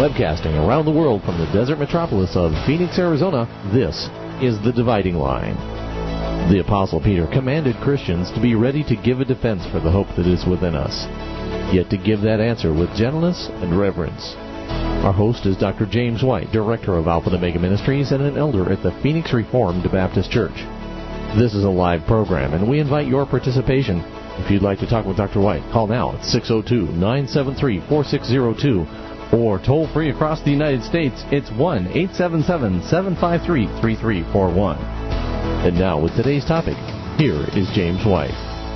Webcasting around the world from the desert metropolis of Phoenix, Arizona, this is The Dividing Line. The Apostle Peter commanded Christians to be ready to give a defense for the hope that is within us, yet to give that answer with gentleness and reverence. Our host is Dr. James White, Director of Alpha and Omega Ministries and an elder at the Phoenix Reformed Baptist Church. This is a live program, and we invite your participation. If you'd like to talk with Dr. White, call now at 602-973-4602, or toll free across the United States, it's 1-877-753-3341. And now, with today's topic, here is James White.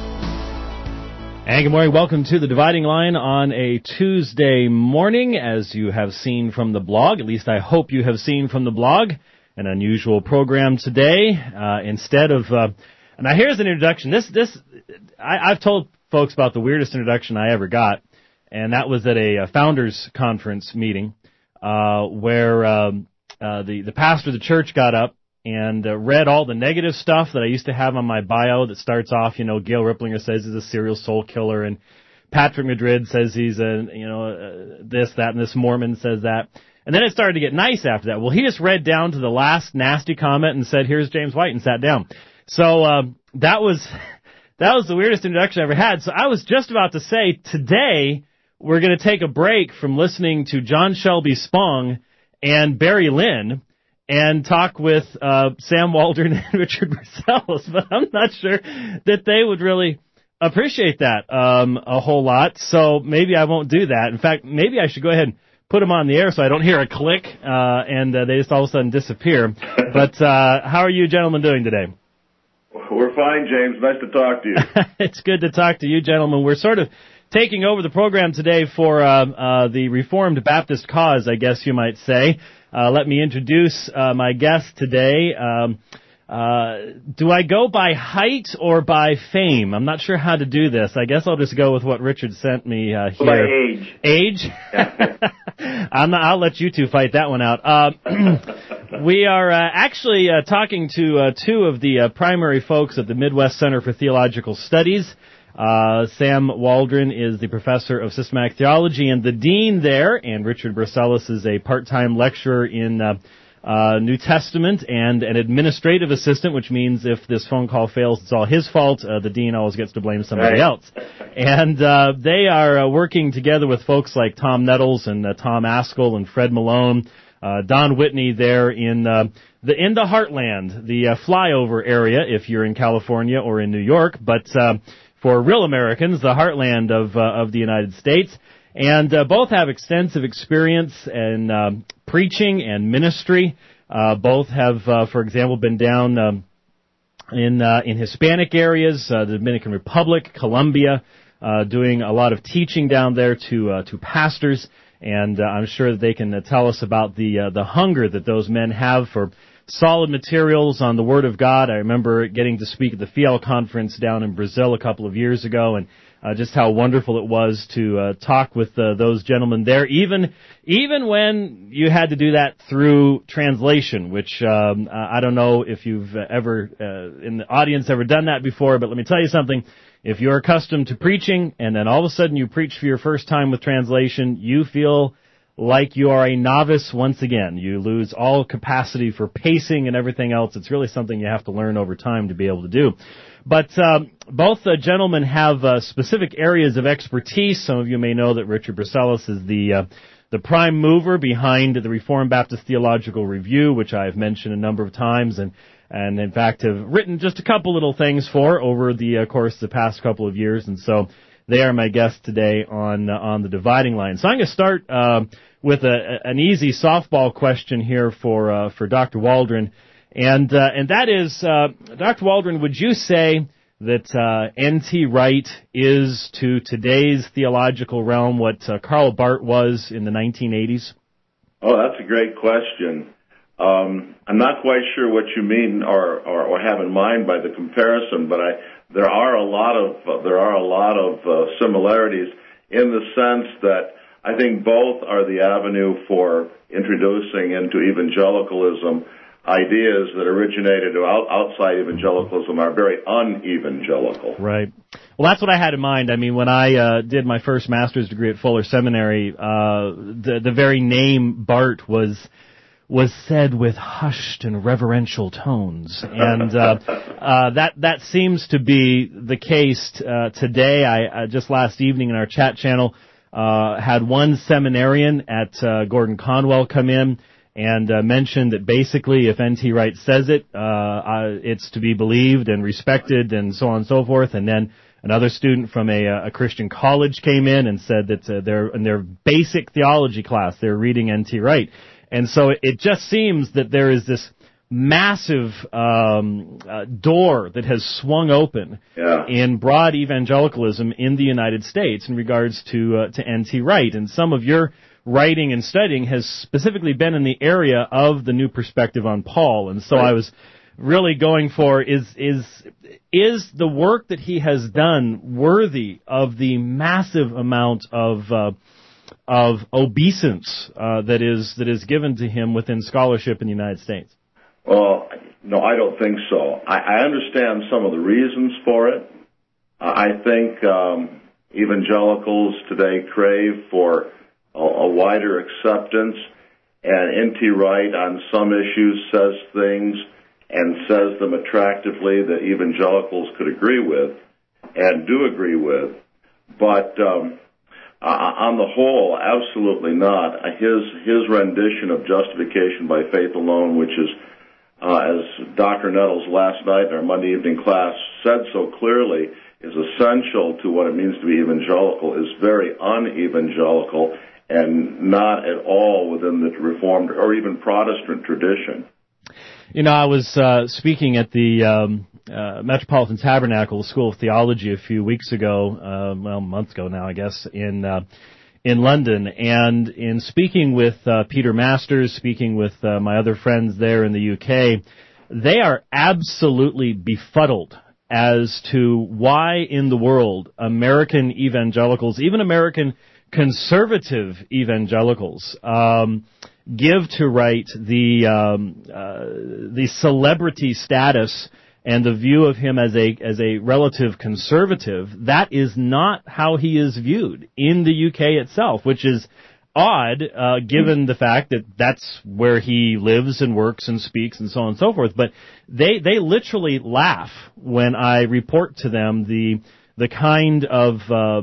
And good morning. Welcome to The Dividing Line on a Tuesday morning. As you have seen from the blog, at least I hope you have seen from the blog, an unusual program today. Instead of, now here's an introduction. I've told folks about the weirdest introduction I ever got, and that was at a founders conference meeting, where the pastor of the church got up and read all the negative stuff that I used to have on my bio that starts off, Gail Ripplinger says he's a serial soul killer, and Patrick Madrid says he's this, that, and this Mormon says that. And then it started to get nice after that. Well, he just read down to the last nasty comment and said, "Here's James White," and sat down. So that was the weirdest introduction I ever had. So I was just about to say, today we're going to take a break from listening to John Shelby Spong and Barry Lynn and talk with Sam Waldron and Richard Marcellus, but I'm not sure that they would really appreciate that a whole lot, so maybe I won't do that. In fact, maybe I should go ahead and put them on the air so I don't hear a click and they just all of a sudden disappear. But how are you gentlemen doing today? We're fine, James. Nice to talk to you. It's good to talk to you, gentlemen. We're sort of taking over the program today for the Reformed Baptist cause, I guess you might say. Let me introduce my guest today. Do I go by height or by fame? I'm not sure how to do this. I guess I'll just go with what Richard sent me here. By age. Age? I'll let you two fight that one out. We are actually talking to two of the primary folks at the Midwest Center for Theological Studies. Sam Waldron is the professor of systematic theology and the dean there, and Richard Marcellus is a part-time lecturer in New Testament and an administrative assistant, which means if this phone call fails, it's all his fault. The dean always gets to blame somebody else. And they are working together with folks like Tom Nettles and Tom Askell and Fred Malone, Don Whitney there in the Heartland, the flyover area if you're in California or in New York, but for real Americans, the heartland of the United States. And both have extensive experience in preaching and ministry. Both have, for example, been down in Hispanic areas, the Dominican Republic, Colombia, doing a lot of teaching down there to pastors. And I'm sure that they can tell us about the hunger that those men have for solid materials on the Word of God. I remember getting to speak at the Fiel conference down in Brazil a couple of years ago, and just how wonderful it was to talk with those gentlemen there, even when you had to do that through translation, which I don't know if you've ever, in the audience, ever done that before, but let me tell you something. If you're accustomed to preaching, and then all of a sudden you preach for your first time with translation, you feel like you are a novice once again. You lose all capacity for pacing and everything else. It's really something you have to learn over time to be able to do. But both gentlemen have specific areas of expertise. Some of you may know that Richard Marcellus is the prime mover behind the Reformed Baptist Theological Review, which I've mentioned a number of times, and in fact have written just a couple little things for over the course of the past couple of years. And so they are my guests today on the Dividing Line. So I'm going to start with an easy softball question here for Dr. Waldron, and that is, Dr. Waldron, would you say that N.T. Wright is to today's theological realm what Karl Barth was in the 1980s? Oh, that's a great question. I'm not quite sure what you mean or have in mind by the comparison, but there are a lot of similarities in the sense that I think both are the avenue for introducing into evangelicalism ideas that originated outside evangelicalism are very un-evangelical. Right. Well, that's what I had in mind. I mean, when I did my first master's degree at Fuller Seminary, the very name Bart was said with hushed and reverential tones, and that seems to be the case today. I just last evening in our chat channel had one seminarian at Gordon Conwell come in and mentioned that basically if N.T. Wright says it, it's to be believed and respected and so on and so forth. And then another student from a Christian college came in and said that in their basic theology class they're reading N.T. Wright. And so it just seems that there is this massive door that has swung open in broad evangelicalism in the United States in regards to N.T. Wright. And some of your writing and studying has specifically been in the area of the new perspective on Paul. And so I was really going for is the work that he has done worthy of the massive amount of obeisance that is given to him within scholarship in the United States? Well, no, I don't think so. I understand some of the reasons for it. I think evangelicals today crave for a wider acceptance, and N.T. Wright on some issues says things and says them attractively that evangelicals could agree with and do agree with. But on the whole, absolutely not. His rendition of justification by faith alone, which is, as Dr. Nettles last night in our Monday evening class said so clearly, is essential to what it means to be evangelical, is very un-evangelical and not at all within the Reformed or even Protestant tradition. You know, I was speaking at the Metropolitan Tabernacle School of Theology a few weeks ago, a month ago now, I guess, in London, and in speaking with Peter Masters, speaking with my other friends there in the UK, they are absolutely befuddled as to why in the world American evangelicals, even American conservative evangelicals, give to Wright the celebrity status and the view of him as a relative conservative. That is not how he is viewed in the UK itself, which is odd, given the fact that that's where he lives and works and speaks and so on and so forth. But they literally laugh when I report to them the kind of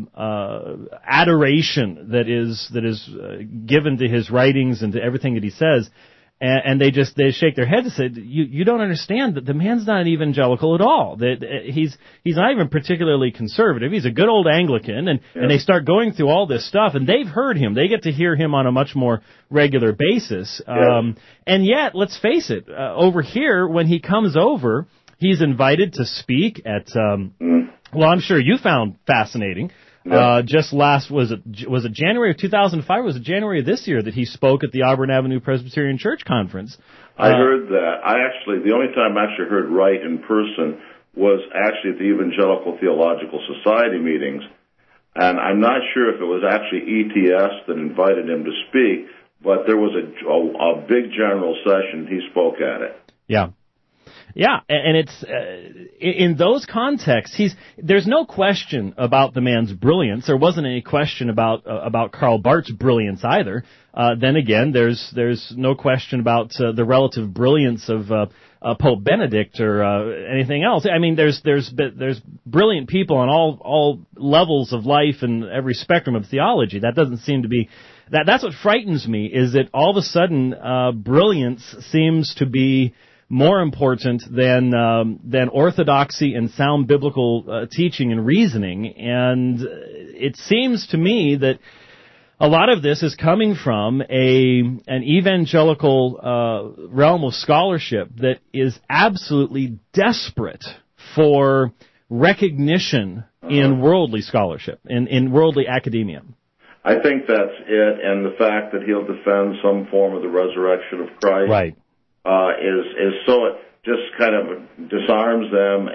adoration that is given to his writings and to everything that he says, and they shake their heads and say, you don't understand that the man's not an evangelical at all. That he's not even particularly conservative. He's a good old Anglican, and they start going through all this stuff, and they've heard him. They get to hear him on a much more regular basis. And yet, let's face it, over here when he comes over, he's invited to speak at well, I'm sure you found fascinating. Just was it January of 2005? Or was it January of this year that he spoke at the Auburn Avenue Presbyterian Church Conference? I heard that. The only time I actually heard Wright in person was actually at the Evangelical Theological Society meetings. And I'm not sure if it was actually ETS that invited him to speak, but there was a big general session. He spoke at it. Yeah. Yeah, and it's in those contexts. There's no question about the man's brilliance. There wasn't any question about Karl Barth's brilliance either. Then again, there's no question about the relative brilliance of Pope Benedict or anything else. I mean, there's brilliant people on all levels of life and every spectrum of theology. That doesn't seem to be that's what frightens me, is that all of a sudden brilliance seems to be more important than orthodoxy and sound biblical teaching and reasoning. And it seems to me that a lot of this is coming from an evangelical realm of scholarship that is absolutely desperate for recognition in worldly scholarship, in worldly academia. I think that's it, and the fact that he'll defend some form of the resurrection of Christ. Right. Is so it just kind of disarms them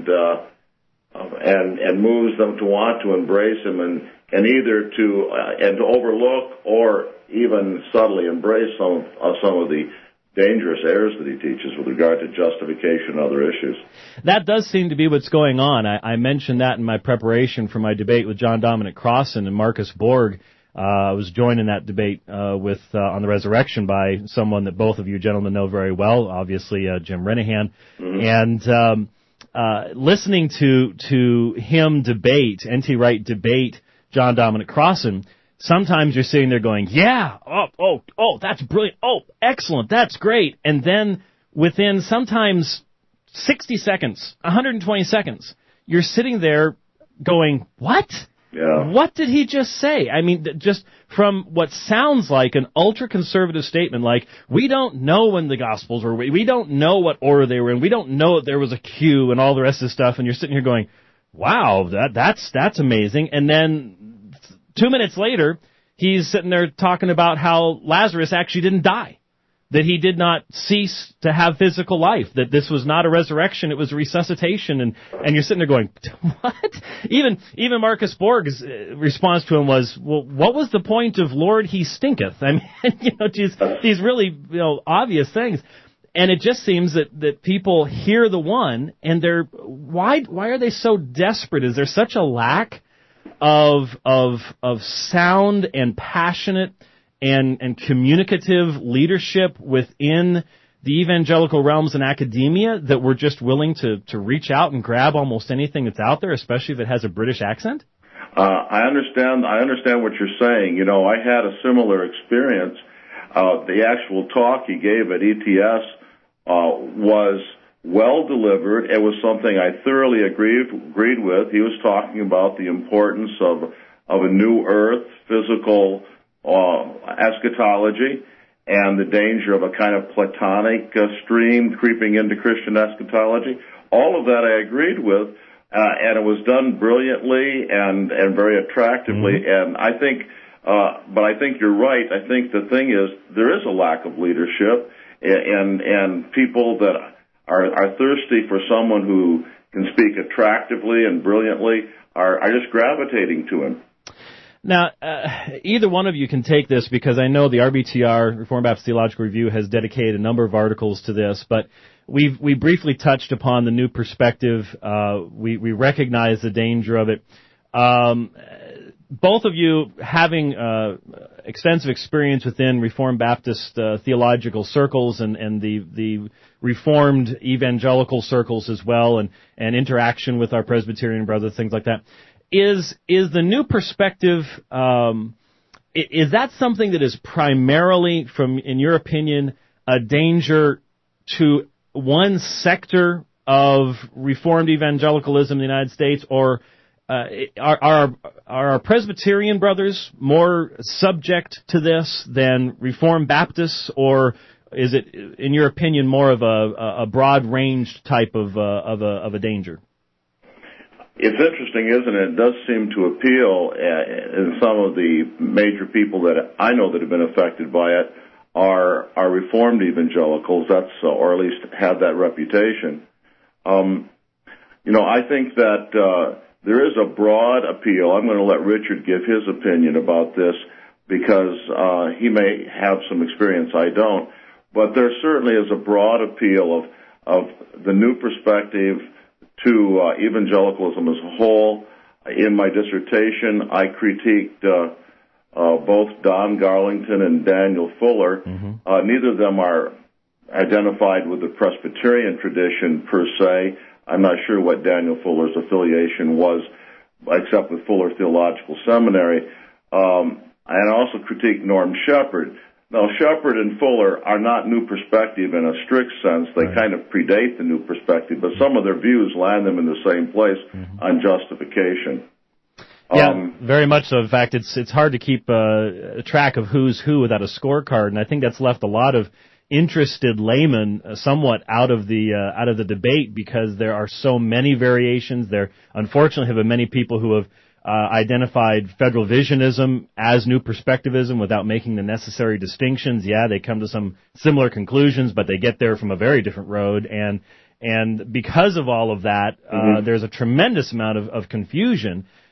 and moves them to want to embrace him and either to overlook or even subtly embrace some of the dangerous errors that he teaches with regard to justification and other issues. That does seem to be what's going on. I mentioned that in my preparation for my debate with John Dominic Crossan and Marcus Borg. I was joined in that debate on the resurrection by someone that both of you gentlemen know very well, obviously Jim Renihan. Mm-hmm. And listening to him debate, N.T. Wright debate John Dominic Crossan, sometimes you're sitting there going, yeah, oh, that's brilliant, oh, excellent, that's great. And then within sometimes 60 seconds, 120 seconds, you're sitting there going, what? Yeah. What did he just say? I mean, just from what sounds like an ultra-conservative statement, like, we don't know when the Gospels were, we don't know what order they were in, we don't know that there was a queue and all the rest of the stuff, and you're sitting here going, wow, that's amazing. And then 2 minutes later, he's sitting there talking about how Lazarus actually didn't die, that he did not cease to have physical life, that this was not a resurrection, it was a resuscitation, and you're sitting there going, what? Even Marcus Borg's response to him was, well, what was the point of Lord, he stinketh? I mean, these really, obvious things. And it just seems that people hear the one, and why are they so desperate? Is there such a lack of sound and passionate and communicative leadership within the evangelical realms and academia that we're just willing to reach out and grab almost anything that's out there, especially if it has a British accent? I understand what you're saying. I had a similar experience. The actual talk he gave at ETS was well delivered. It was something I thoroughly agreed with. He was talking about the importance of a new earth, physical eschatology, and the danger of a kind of Platonic stream creeping into Christian eschatology. All of that I agreed with, and it was done brilliantly and very attractively. Mm-hmm. And I think, but I think you're right. I think the thing is there is a lack of leadership, and people that are thirsty for someone who can speak attractively and brilliantly are just gravitating to him. Now, either one of you can take this, because I know the RBTR, Reformed Baptist Theological Review, has dedicated a number of articles to this, but we briefly touched upon the new perspective. We recognize the danger of it. Both of you having extensive experience within Reformed Baptist theological circles and the Reformed evangelical circles as well, and interaction with our Presbyterian brothers, things like that. Is the new perspective, is that something that is primarily, in your opinion, a danger to one sector of Reformed evangelicalism in the United States, or are our Presbyterian brothers more subject to this than Reformed Baptists, or is it, in your opinion, more of a broad-ranged type of a danger? It's interesting, isn't it? It does seem to appeal, and some of the major people that I know that have been affected by it are Reformed evangelicals, or at least have that reputation. I think that there is a broad appeal. I'm going to let Richard give his opinion about this, because he may have some experience I don't. But there certainly is a broad appeal of the new perspective to evangelicalism as a whole. In my dissertation, I critiqued both Don Garlington and Daniel Fuller. Mm-hmm. Neither of them are identified with the Presbyterian tradition per se. I'm not sure what Daniel Fuller's affiliation was, except with Fuller Theological Seminary. And I also critiqued Norm Shepherd. Now, Shepherd and Fuller are not new perspective in a strict sense. They kind of predate the new perspective, but some of their views land them in the same place on justification. Yeah, very much so. In fact, it's hard to keep track of who's who without a scorecard, and I think that's left a lot of interested laymen somewhat out of the debate, because there are so many variations. There, unfortunately, have been many people who have identified federal visionism as new perspectivism without making the necessary distinctions. Yeah, they come to some similar conclusions, but they get there from a very different road. And because of all of that, there's a tremendous amount of confusion.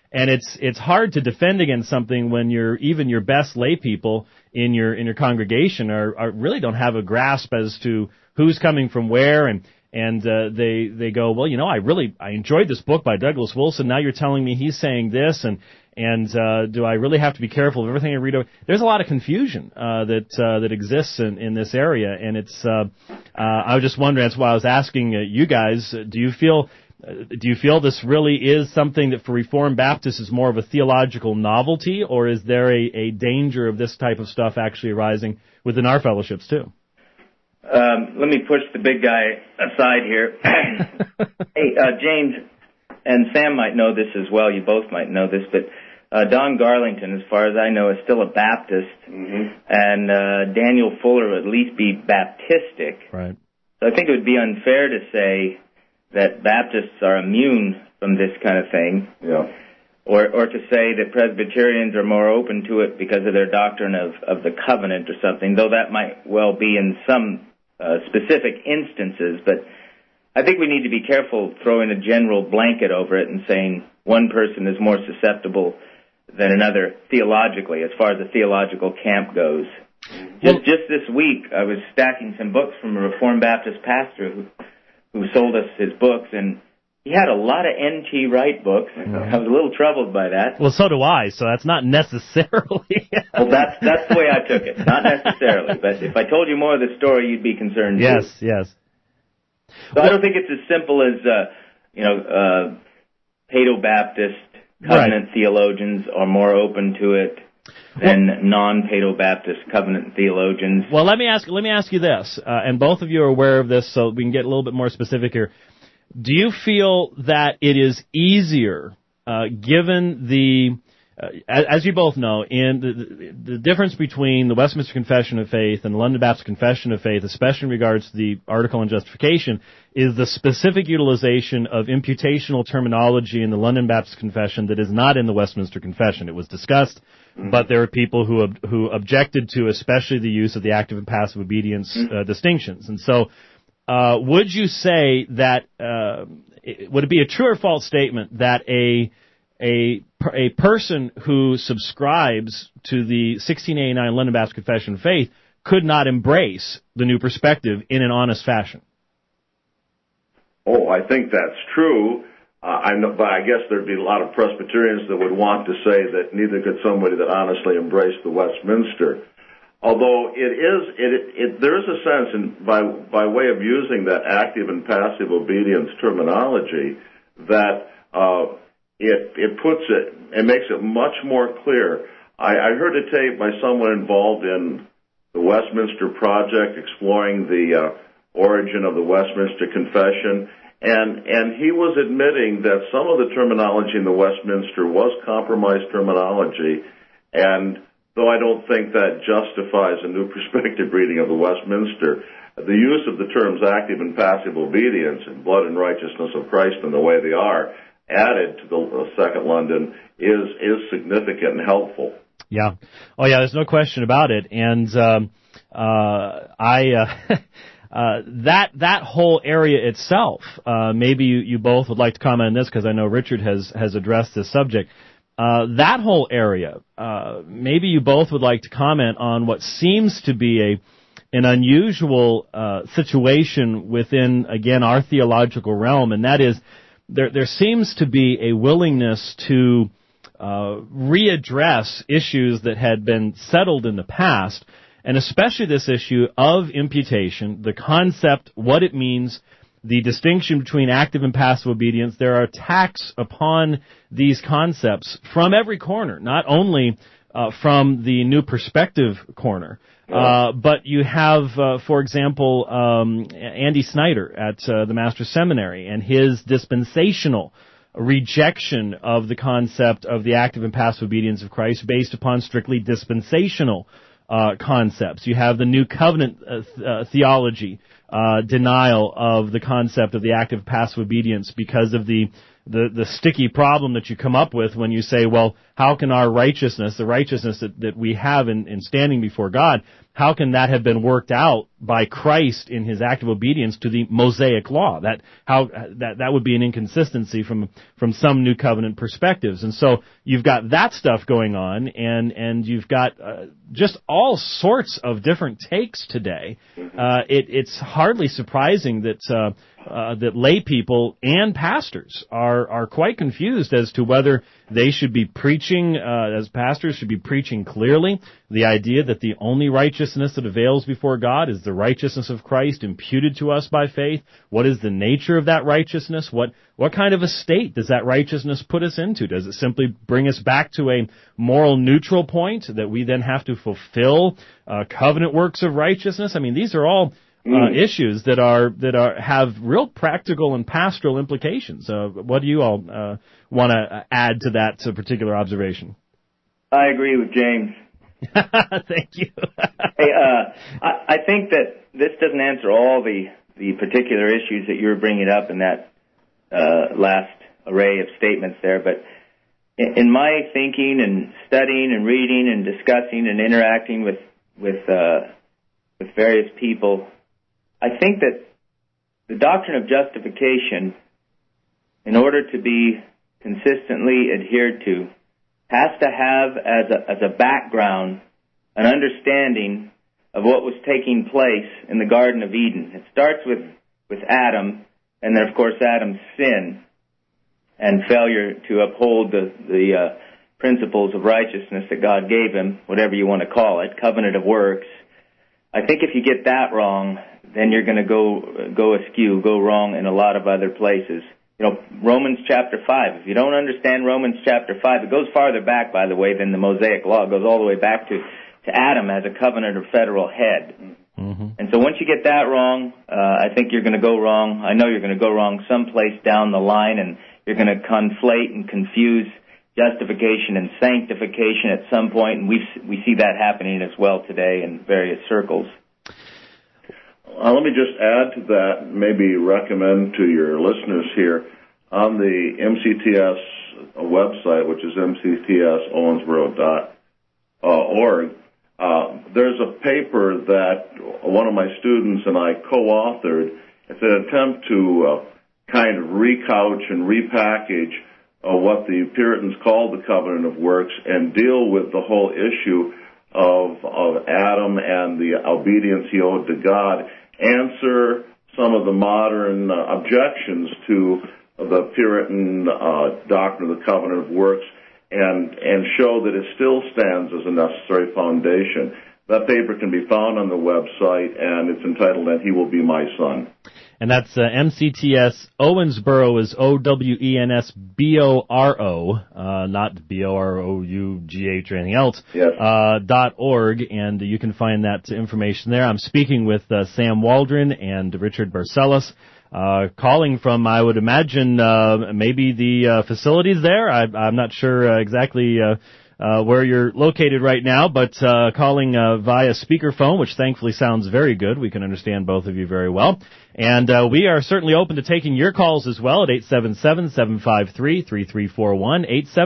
And it's hard to defend against something when even your best lay people in your congregation are really don't have a grasp as to who's coming from where, and they go, well, I enjoyed this book by Douglas Wilson. Now you're telling me he's saying this, and do I really have to be careful of everything I read? There's a lot of confusion that exists in this area, and it's I was just wondering. That's why I was asking you guys. Do you feel this really is something that for Reformed Baptists is more of a theological novelty, or is there a danger of this type of stuff actually arising within our fellowships too? Let me push the big guy aside here. Hey, James and Sam might know this as well. You both might know this, but Don Garlington, as far as I know, is still a Baptist, and Daniel Fuller would at least be Baptistic. Right. So I think it would be unfair to say that Baptists are immune from this kind of thing. Yeah. Or to say that Presbyterians are more open to it because of their doctrine of the covenant or something, though that might well be in some specific instances. But I think we need to be careful throwing a general blanket over it and saying one person is more susceptible than another theologically, as far as the theological camp goes. Just this week, I was stacking some books from a Reformed Baptist pastor who sold us his books, and he had a lot of N.T. Wright books. I was a little troubled by that. Well, so do I, so that's not necessarily... Well, that's the way I took it. Not necessarily, but if I told you more of the story, you'd be concerned too. Yes. So I don't think it's as simple as, Paedo-Baptist covenant theologians are more open to it than non-Paedo-Baptist covenant theologians. Well, let me ask you this, and both of you are aware of this, so we can get a little bit more specific here. Do you feel that it is easier, given the, as you both know, in the difference between the Westminster Confession of Faith and the London Baptist Confession of Faith, especially in regards to the article on justification, is the specific utilization of imputational terminology in the London Baptist Confession that is not in the Westminster Confession. It was discussed, but there are people who objected to especially the use of the active and passive obedience distinctions. And so, would you say that, would it be a true or false statement that a person who subscribes to the 1689 London Baptist Confession of Faith could not embrace the new perspective in an honest fashion? Oh, I think that's true. But I guess there'd be a lot of Presbyterians that would want to say that neither could somebody that honestly embraced the Westminster. Although there is a sense, by way of using that active and passive obedience terminology, that it makes it much more clear. I heard a tape by someone involved in the Westminster Project exploring the origin of the Westminster Confession, and he was admitting that some of the terminology in the Westminster was compromised terminology, and though I don't think that justifies a new perspective reading of the Westminster, the use of the terms active and passive obedience and blood and righteousness of Christ in the way they are added to the Second London is significant and helpful. Yeah. Oh, yeah, there's no question about it. And that whole area itself, maybe you both would like to comment on this because I know Richard has addressed this subject. That whole area, maybe you both would like to comment on what seems to be an unusual situation within, again, our theological realm, and that is there seems to be a willingness to readdress issues that had been settled in the past, and especially this issue of imputation, the concept, what it means, the distinction between active and passive obedience. There are attacks upon these concepts from every corner, not only from the New Perspective corner, but you have, for example, Andy Snyder at the Master's Seminary and his dispensational rejection of the concept of the active and passive obedience of Christ based upon strictly dispensational concepts. You have the New Covenant theology, denial of the concept of the active passive obedience because of the sticky problem that you come up with when you say, well, how can our righteousness, the righteousness that we have in standing before God, how can that have been worked out by Christ in his active obedience to the Mosaic law? That would be an inconsistency from some New Covenant perspectives. And so you've got that stuff going on, and you've got just all sorts of different takes today. It's hardly surprising that that lay people and pastors are quite confused as to whether they should be preaching, as pastors should be preaching clearly the idea that the only righteousness that avails before God is the righteousness of Christ imputed to us by faith. What is the nature of that righteousness? What kind of a state does that righteousness put us into? Does it simply bring us back to a moral neutral point that we then have to fulfill covenant works of righteousness? I mean, these are all issues that have real practical and pastoral implications. What do you all want to add to that particular observation? I agree with James. Thank you. Hey, I think that this doesn't answer all the particular issues that you're bringing up in that last array of statements there, but in my thinking and studying and reading and discussing and interacting with various people, I think that the doctrine of justification, in order to be consistently adhered to, has to have as a background an understanding of what was taking place in the Garden of Eden. It starts with Adam, and then of course Adam's sin and failure to uphold the principles of righteousness that God gave him, whatever you want to call it, covenant of works. I think if you get that wrong, then you're going to go askew, go wrong in a lot of other places. You know, Romans chapter 5. If you don't understand Romans chapter 5, it goes farther back, by the way, than the Mosaic law. It goes all the way back to Adam as a covenant or federal head. Mm-hmm. And so once you get that wrong, I think you're going to go wrong. I know you're going to go wrong someplace down the line, and you're going to conflate and confuse justification and sanctification at some point, and we see that happening as well today in various circles. Let me just add to that, maybe recommend to your listeners here, on the MCTS website, which is mctsowensboro.org, there's a paper that one of my students and I co-authored. It's an attempt to kind of recouch and repackage what the Puritans called the covenant of works and deal with the whole issue of Adam and the obedience he owed to God, answer some of the modern objections to the Puritan doctrine of the covenant of works, and show that it still stands as a necessary foundation. That paper can be found on the website, and it's entitled, "And He Will Be My Son." And that's MCTS. Owensboro is OWENSBORO, not BOROUGH or anything else, yes. .org, and you can find that information there. I'm speaking with Sam Waldron and Richard Barcellos, calling from, I would imagine, maybe the facilities there. I'm not sure exactly where you're located right now, but calling via speakerphone, which thankfully sounds very good. We can understand both of you very well. And we are certainly open to taking your calls as well at 877-753-3341,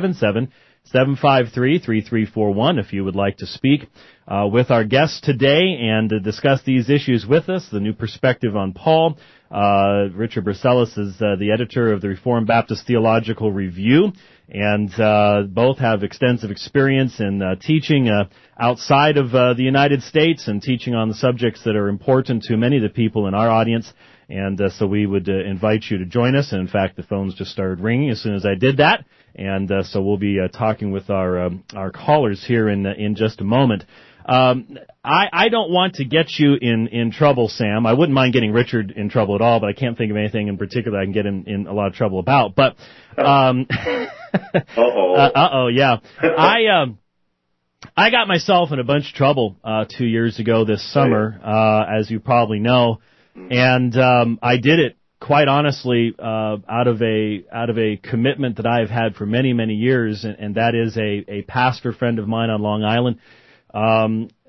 877-753-3341 if you would like to speak with our guests today and discuss these issues with us, the new perspective on Paul. Richard Barcellos is the editor of the Reformed Baptist Theological Review, and both have extensive experience in teaching outside of the United States and teaching on the subjects that are important to many of the people in our audience. And so we would invite you to join us. And in fact, the phones just started ringing as soon as I did that. And so we'll be talking with our callers here in just a moment. I don't want to get you in trouble, Sam. I wouldn't mind getting Richard in trouble at all, but I can't think of anything in particular I can get him in a lot of trouble about. But yeah. I got myself in a bunch of trouble 2 years ago this summer, as you probably know, and I did it quite honestly out of a commitment that I've had for many years, and that is a pastor friend of mine on Long Island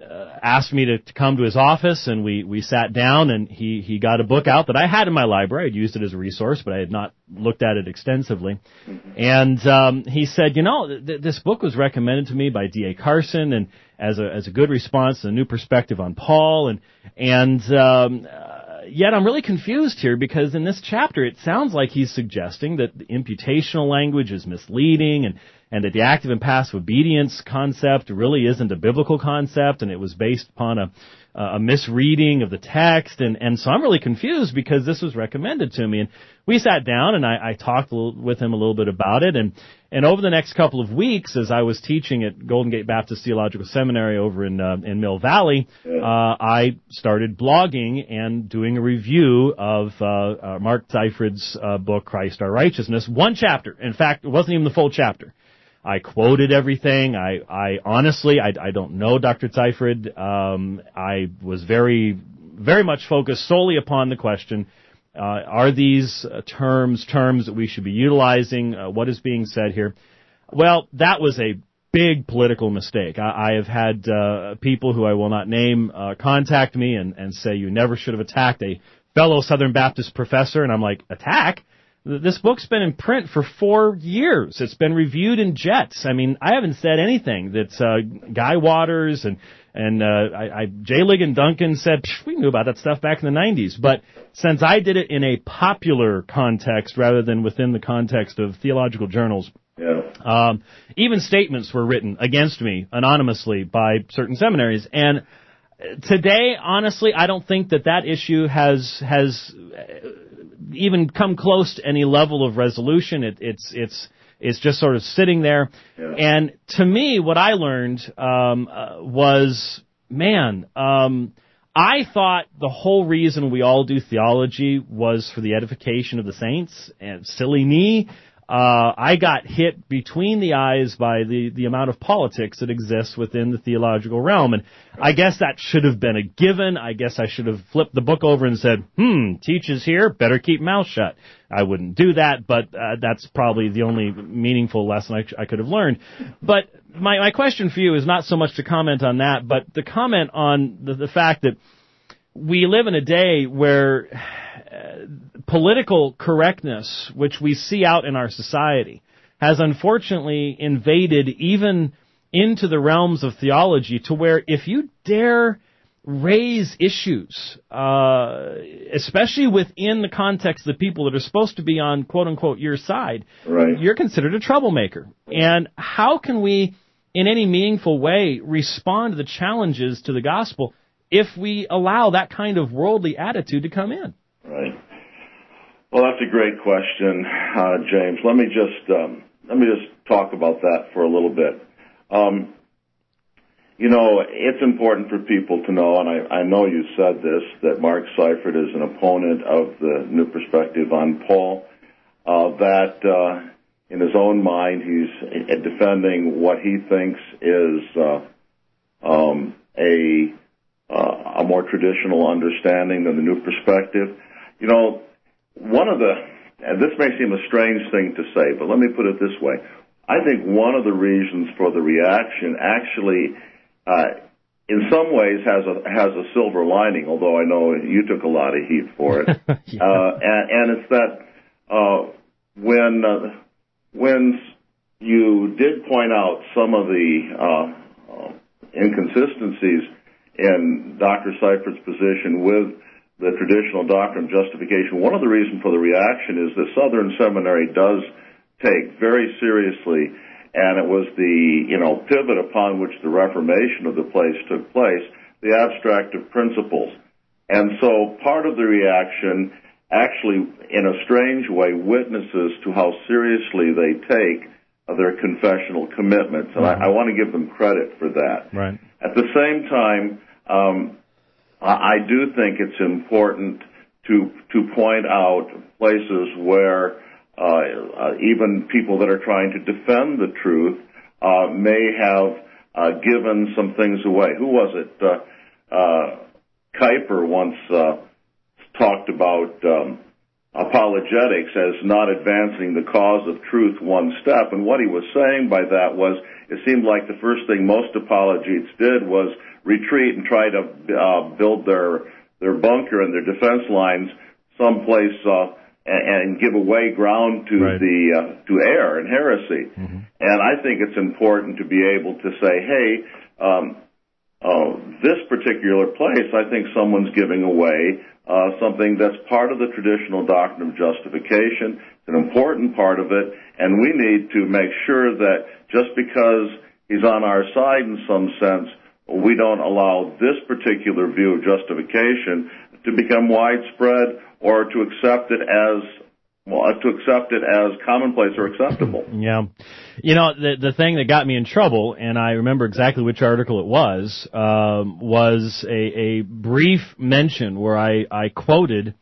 asked me to come to his office, and we sat down, and he got a book out that I had in my library. I'd used it as a resource, but I had not looked at it extensively. And he said, this book was recommended to me by D.A. Carson, and as a good response, a new perspective on Paul, and yet I'm really confused here, because in this chapter it sounds like he's suggesting that the imputational language is misleading, and that the active and passive obedience concept really isn't a biblical concept, and it was based upon a misreading of the text, and so I'm really confused because this was recommended to me. And we sat down, and I talked with him a little bit about it, and over the next couple of weeks, as I was teaching at Golden Gate Baptist Theological Seminary over in Mill Valley, I started blogging and doing a review of Mark Seifrid's book, Christ Our Righteousness, one chapter. In fact, it wasn't even the full chapter. I quoted everything. I honestly, I don't know Dr. Seifrid. I was very, very much focused solely upon the question, are these terms that we should be utilizing? What is being said here? Well, that was a big political mistake. I have had people who I will not name contact me and say you never should have attacked a fellow Southern Baptist professor, and I'm like, attack? This book's been in print for 4 years. It's been reviewed in Jets. I mean, I haven't said anything that Guy Waters and J. Ligon Duncan said, we knew about that stuff back in the 90s. But since I did it in a popular context rather than within the context of theological journals, even statements were written against me anonymously by certain seminaries. And today, honestly, I don't think that issue has even come close to any level of resolution. It's just sort of sitting there. Yeah. And to me, what I learned was, I thought the whole reason we all do theology was for the edification of the saints, and silly me. I got hit between the eyes by the amount of politics that exists within the theological realm. And I guess that should have been a given. I guess I should have flipped the book over and said, teaches here, better keep mouth shut. I wouldn't do that, but that's probably the only meaningful lesson I could have learned. But my question for you is not so much to comment on that, but the comment on the fact that we live in a day where political correctness, which we see out in our society, has unfortunately invaded even into the realms of theology, to where if you dare raise issues, especially within the context of the people that are supposed to be on, quote-unquote, your side, right, you're considered a troublemaker. And how can we, in any meaningful way, respond to the challenges to the gospel if we allow that kind of worldly attitude to come in? Right. Well, that's a great question, James. Let me just talk about that for a little bit. It's important for people to know, and I know you said this, that Mark Seifrid is an opponent of the New Perspective on Paul, that in his own mind he's defending what he thinks is a more traditional understanding than the New Perspective. And this may seem a strange thing to say, but let me put it this way. I think one of the reasons for the reaction actually, in some ways, has a silver lining, although I know you took a lot of heat for it. And it's that when you did point out some of the inconsistencies in Dr. Seifrid's position with the traditional doctrine of justification, one of the reasons for the reaction is that Southern Seminary does take very seriously, and it was the pivot upon which the Reformation of the place took place, the abstract of principles. And so part of the reaction actually, in a strange way, witnesses to how seriously they take their confessional commitments, and I want to give them credit for that. Right. At the same time, I do think it's important to point out places where even people that are trying to defend the truth may have given some things away. Who was it? Kuyper once talked about apologetics as not advancing the cause of truth one step. And what he was saying by that was, it seemed like the first thing most apologetes did was retreat and try to build their bunker and their defense lines someplace and give away ground to to error and heresy. Mm-hmm. And I think it's important to be able to say, hey, this particular place, I think someone's giving away something that's part of the traditional doctrine of justification. It's an important part of it, and we need to make sure that just because he's on our side in some sense, we don't allow this particular view of justification to become widespread or to accept it as commonplace or acceptable. Yeah. You know, the thing that got me in trouble, and I remember exactly which article it was a brief mention where I quoted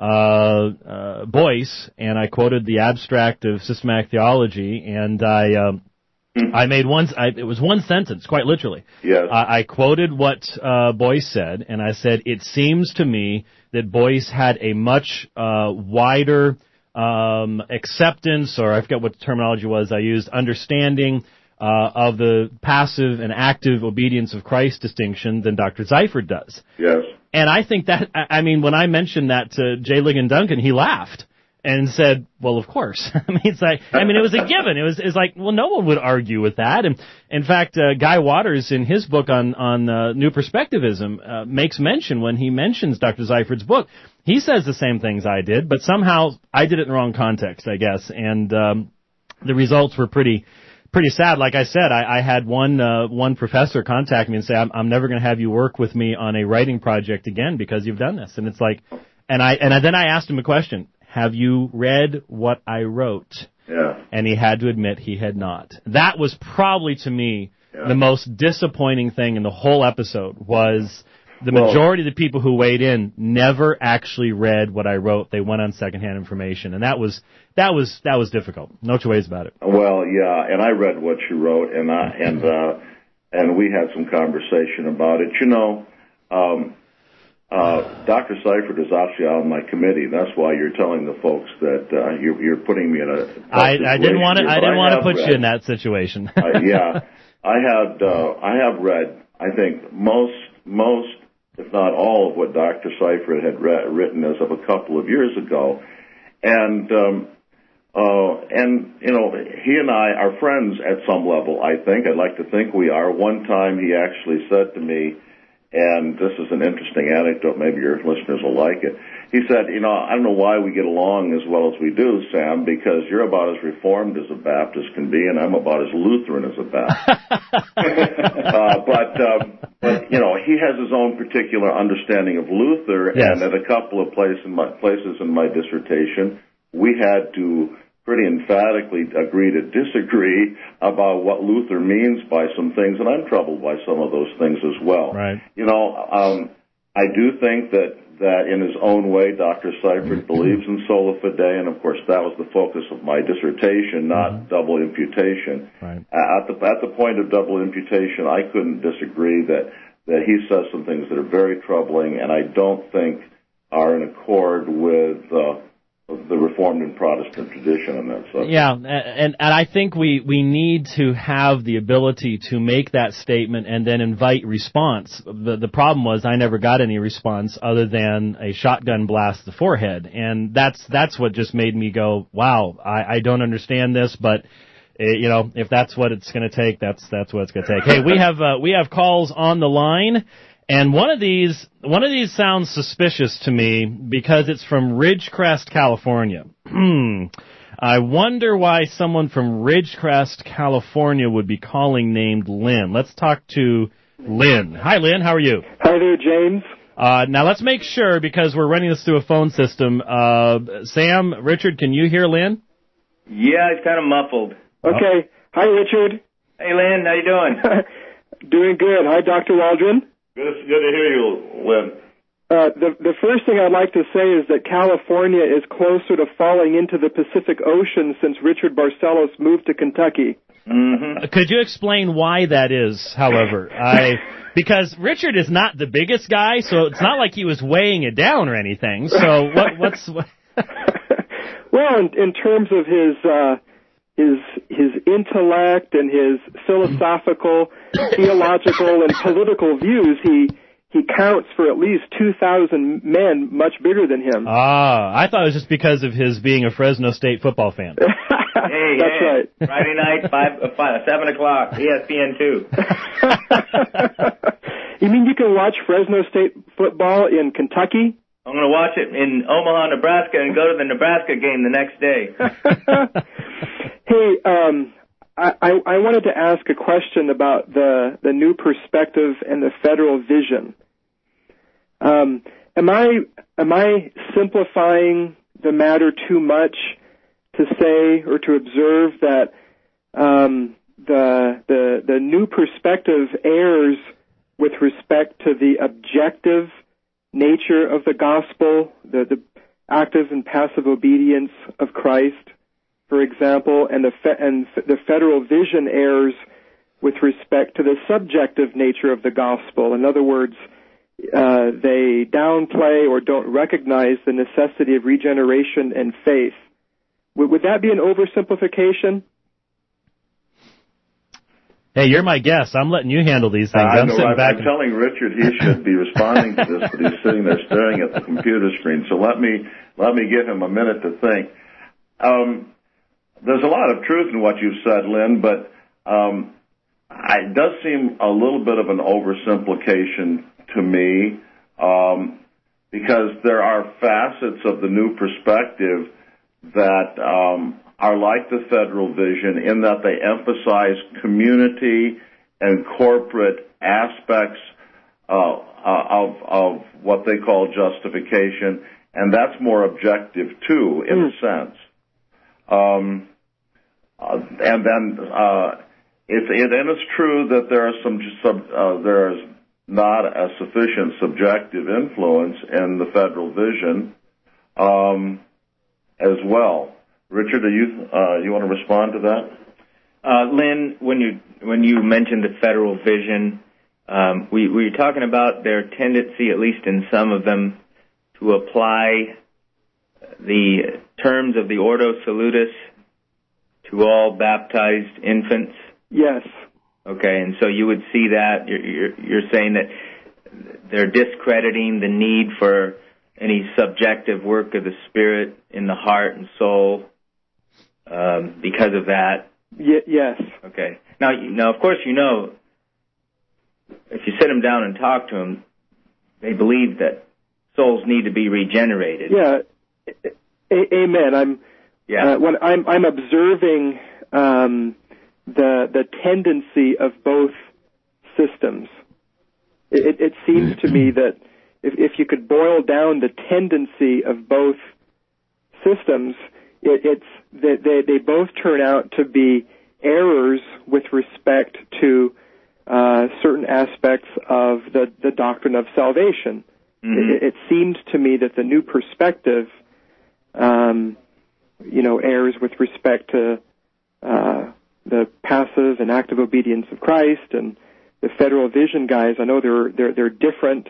Boyce, and I quoted the Abstract of Systematic Theology, and I made it was one sentence, quite literally. Yes. I quoted what Boyce said, and I said, it seems to me that Boyce had a much wider acceptance, or I forget what the terminology was I used, understanding of the passive and active obedience of Christ distinction than Dr. Seifert does. Yes. And I think that, I mean, when I mentioned that to J. Ligon Duncan, he laughed and said, well, of course. It was a given. It's like, well, no one would argue with that. And in fact, Guy Waters in his book on New Perspectivism makes mention, when he mentions Dr. Seifert's book, he says the same things I did, but somehow I did it in the wrong context, I guess. And the results were pretty sad. Like I said, I had one professor contact me and say, I'm never going to have you work with me on a writing project again because you've done this. And it's like, and then I asked him a question. Have you read what I wrote? Yeah. And he had to admit he had not. That was probably, to me, the most disappointing thing in the whole episode was the majority of the people who weighed in never actually read what I wrote. They went on secondhand information, and that was difficult. No two ways about it. Well, yeah, and I read what you wrote, and we had some conversation about it. You know, Dr. Seifert is actually on my committee. That's why you're telling the folks that you're putting me in a. I didn't want to put you in that situation. Yeah, I have read. I think most, if not all, of what Dr. Seifert had written as of a couple of years ago, and you know, he and I are friends at some level. I think I'd like to think we are. One time, he actually said to me, and this is an interesting anecdote, maybe your listeners will like it. He said, you know, I don't know why we get along as well as we do, Sam, because you're about as Reformed as a Baptist can be, and I'm about as Lutheran as a Baptist. But, you know, he has his own particular understanding of Luther, yes. And at a couple of places in my dissertation, we had to pretty emphatically agree to disagree about what Luther means by some things, and I'm troubled by some of those things as well. Right. You know, I do think that in his own way, Dr. Seifert believes in sola fide, and of course that was the focus of my dissertation, not double imputation. Right. At the point of double imputation, I couldn't disagree that he says some things that are very troubling, and I don't think are in accord with the Reformed and Protestant tradition on that subject. Yeah, and I think we need to have the ability to make that statement and then invite response. The problem was I never got any response other than a shotgun blast to the forehead, and that's what just made me go, wow, I don't understand this, but you know, if that's what it's going to take, that's what it's going to take. Hey, we have calls on the line. And one of these sounds suspicious to me because it's from Ridgecrest, California. I wonder why someone from Ridgecrest, California would be calling named Lynn. Let's talk to Lynn. Hi, Lynn. How are you? Hi there, James. Now let's make sure, because we're running this through a phone system. Sam, Richard, can you hear Lynn? Yeah, it's kind of muffled. Okay. Hi, Richard. Hey, Lynn. How you doing? Doing good. Hi, Dr. Waldron. Good to hear you, Lynn. The first thing I'd like to say is that California is closer to falling into the Pacific Ocean since Richard Barcelos moved to Kentucky. Mm-hmm. Could you explain why that is, however? Because Richard is not the biggest guy, so it's not like he was weighing it down or anything. So what's... Well, in terms of his intellect and his philosophical, theological, and political views, he counts for at least 2,000 men much bigger than him. I thought it was just because of his being a Fresno State football fan. That's right. Friday night, 7 o'clock, ESPN2. You mean you can watch Fresno State football in Kentucky? I'm going to watch it in Omaha, Nebraska, and go to the Nebraska game the next day. Hey, I wanted to ask a question about the new perspective and the federal vision. Am I simplifying the matter too much to say or to observe that the new perspective errs with respect to the objective nature of the gospel, the active and passive obedience of Christ, for example, and the federal vision errs with respect to the subjective nature of the gospel? In other words, they downplay or don't recognize the necessity of regeneration and faith. Would that be an oversimplification? Hey, you're my guest. I'm letting you handle these things. I'm telling Richard he should be responding to this, but he's sitting there staring at the computer screen. So let me give him a minute to think. There's a lot of truth in what you've said, Lynn, but it does seem a little bit of an oversimplification to me, because there are facets of the new perspective that are like the federal vision in that they emphasize community and corporate aspects of what they call justification, and that's more objective too, in a sense. And then it's true that there are there's not a sufficient subjective influence in the federal vision as well. Richard, you want to respond to that? Lynn, when you mentioned the federal vision, were you talking about their tendency, at least in some of them, to apply the terms of the Ordo Salutis to all baptized infants? Yes. Okay, and so you would see that you're saying that they're discrediting the need for any subjective work of the Spirit in the heart and soul because of that. Yes. Okay. Now, of course, if you sit them down and talk to them, they believe that souls need to be regenerated. Yeah. Amen. When I'm observing the tendency of both systems. It seems to me that if you could boil down the tendency of both systems, it's that they both turn out to be errors with respect to certain aspects of the doctrine of salvation. Mm-hmm. It seems to me that the new perspective, errs with respect to the passive and active obedience of Christ, and the federal vision guys. I know they're different,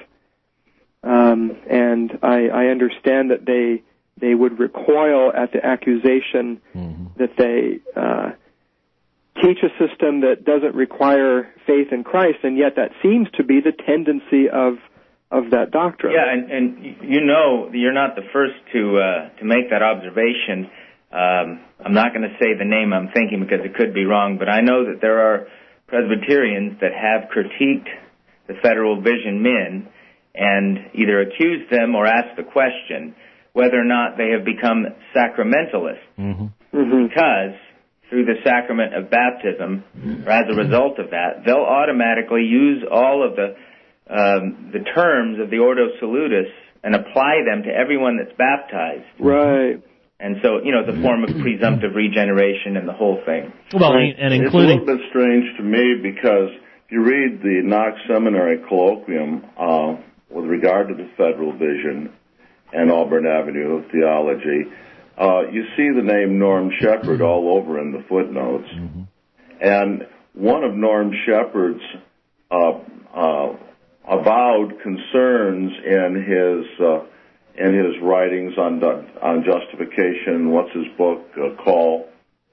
and I understand that they would recoil at the accusation that they teach a system that doesn't require faith in Christ, and yet that seems to be the tendency of that doctrine. Yeah, and you're not the first to make that observation. I'm not going to say the name I'm thinking because it could be wrong, but I know that there are Presbyterians that have critiqued the federal vision men and either accused them or asked the question whether or not they have become sacramentalists. Mm-hmm. Because through the sacrament of baptism, or as a result of that, they'll automatically use all of the terms of the Ordo Salutis and apply them to everyone that's baptized. Right. And so, it's a form of presumptive regeneration and the whole thing. Well, and including... It's a little bit strange to me because if you read the Knox Seminary colloquium with regard to the federal vision and Auburn Avenue of Theology, you see the name Norm Shepherd all over in the footnotes. Mm-hmm. And one of Norm Shepherd's avowed concerns in in his writings on justification. What's his book? Call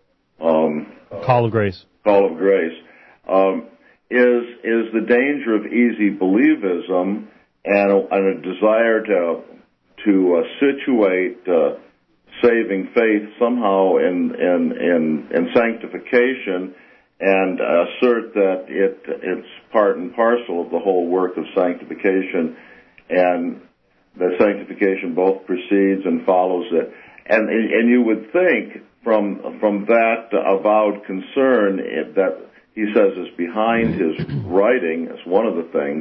of Grace. Call of Grace. Is the danger of easy believism and a desire to situate saving faith somehow in sanctification, and assert that it's part and parcel of the whole work of sanctification, and that sanctification both precedes and follows it. And you would think from that avowed concern that he says is behind his writing, as one of the things,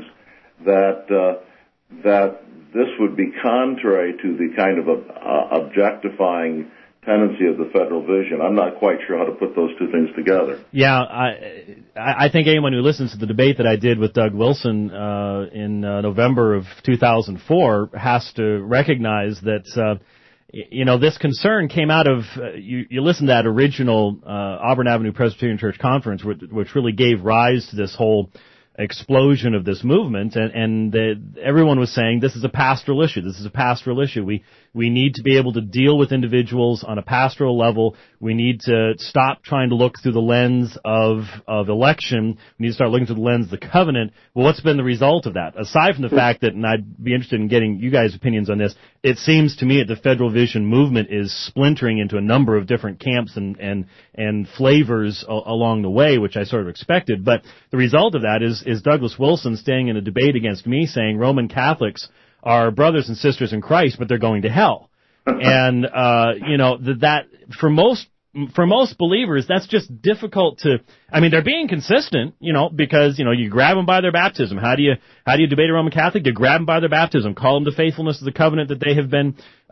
that this would be contrary to the kind of objectifying tendency of the federal vision. I'm not quite sure how to put those two things together. Yeah, I think anyone who listens to the debate that I did with Doug Wilson in November of 2004 has to recognize that this concern came out of you listened to that original Auburn Avenue Presbyterian Church Conference, which really gave rise to this whole explosion of this movement, and everyone was saying this is a pastoral issue. This is a pastoral issue. We need to be able to deal with individuals on a pastoral level. We need to stop trying to look through the lens of election. We need to start looking through the lens of the covenant. Well, what's been the result of that? Aside from the fact that, and I'd be interested in getting you guys' opinions on this, it seems to me that the Federal Vision movement is splintering into a number of different camps and flavors along the way, which I sort of expected. But the result of that is Douglas Wilson staying in a debate against me saying Roman Catholics are brothers and sisters in Christ, but they're going to hell. And, that for most believers, that's just difficult to, they're being consistent, because, you grab them by their baptism. How do you debate a Roman Catholic? You grab them by their baptism, call them to faithfulness to the covenant that they have been,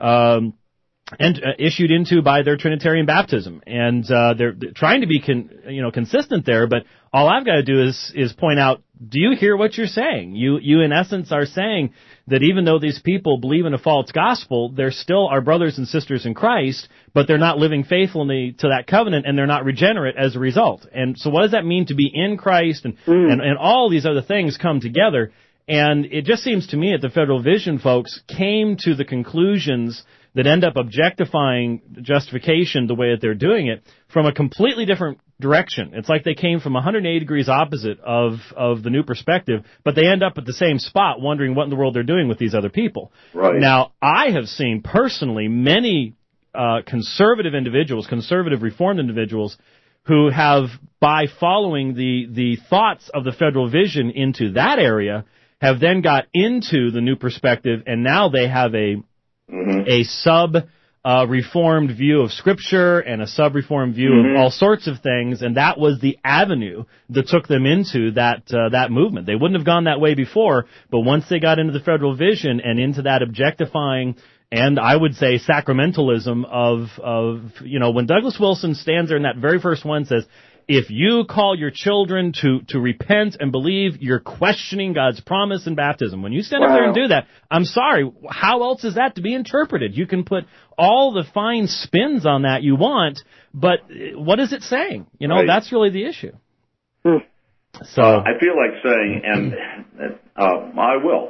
issued into by their Trinitarian baptism. And, they're trying to be consistent there, but all I've got to do is point out, do you hear what you're saying? You in essence are saying that even though these people believe in a false gospel, they're still our brothers and sisters in Christ, but they're not living faithfully to that covenant, and they're not regenerate as a result. And so what does that mean to be in Christ? And all these other things come together. And it just seems to me that the Federal Vision folks came to the conclusions that end up objectifying justification the way that they're doing it from a completely different direction. It's like they came from 180 degrees opposite of the new perspective, but they end up at the same spot wondering what in the world they're doing with these other people. Right. Now, I have seen personally many conservative individuals, conservative Reformed individuals, who have, by following the thoughts of the Federal Vision into that area, have then got into the new perspective, and now they have a sub-reformed view of Scripture and a sub-reformed view of all sorts of things, and that was the avenue that took them into that movement. They wouldn't have gone that way before, but once they got into the Federal Vision and into that objectifying and I would say sacramentalism of when Douglas Wilson stands there in that very first one says, if you call your children to repent and believe, you're questioning God's promise in baptism. When you stand up there and do that, I'm sorry, how else is that to be interpreted? You can put all the fine spins on that you want, but what is it saying? That's really the issue. So I feel like saying, and I will.